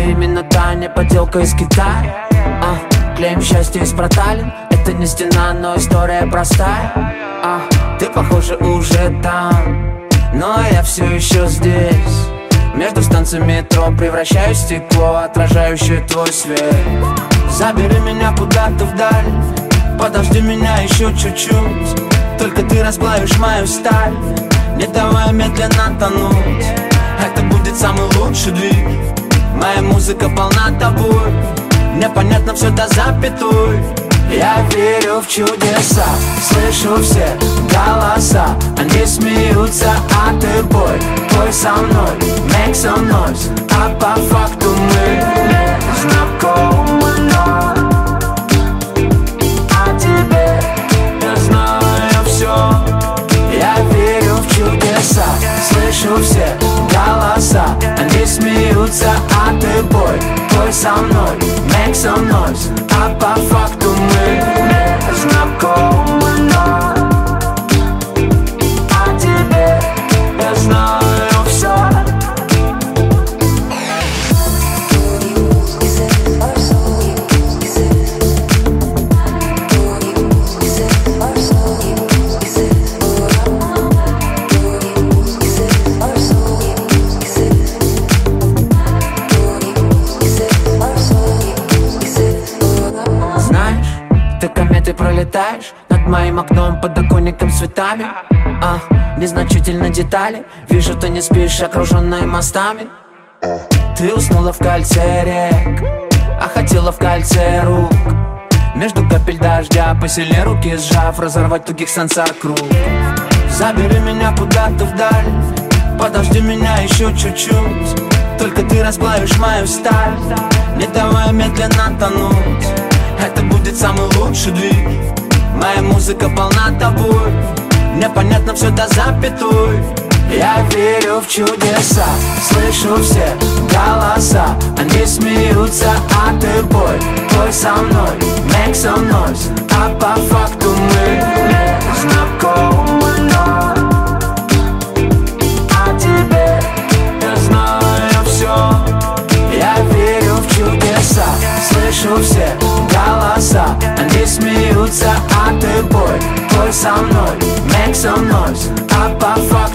именно та, не подделка из Китая. Клеим счастье из проталин. Это не стена, но история простая. Ты, похоже, уже там, но я все еще здесь. Между станциями метро превращаю стекло, отражающее твой свет. Забери меня куда-то вдаль, подожди меня еще чуть-чуть. Только ты расплавишь мою сталь, не давай медленно тонуть. Это будет самый лучший двиг. Моя музыка полна тобой, мне понятно все до запятой. Я верю в чудеса, слышу все голоса. Они смеются, а ты пой со мной, make some noise. А по факту мы знакомы, но о тебе я знаю все. Я верю в чудеса, слышу все голоса. Они смеются, а ты пой со мной, make some noise. А по факту мы знакомы, но о тебе я знаю все. Ты пролетаешь над моим окном, подоконником с цветами. Незначительно детали. Вижу, ты не спишь, окруженная мостами. Ты уснула в кольце рек, а хотела в кольце рук. Между капель дождя посильнее руки сжав, разорвать тугих сансар круг. Забери меня куда-то вдаль, подожди меня еще чуть-чуть. Только ты расплавишь мою сталь, не давай медленно тонуть. Это будет самый лучший двиг. Моя музыка полна тобой, мне понятно все до запятой. Я верю в чудеса, слышу все голоса. Они смеются, а ты пой со мной, make some noise. А по факту мы знакомы, но о тебе я знаю все. Я верю в чудеса, слышу все голоса. Они смеются, а ты пой со мной, make some noise. А по факту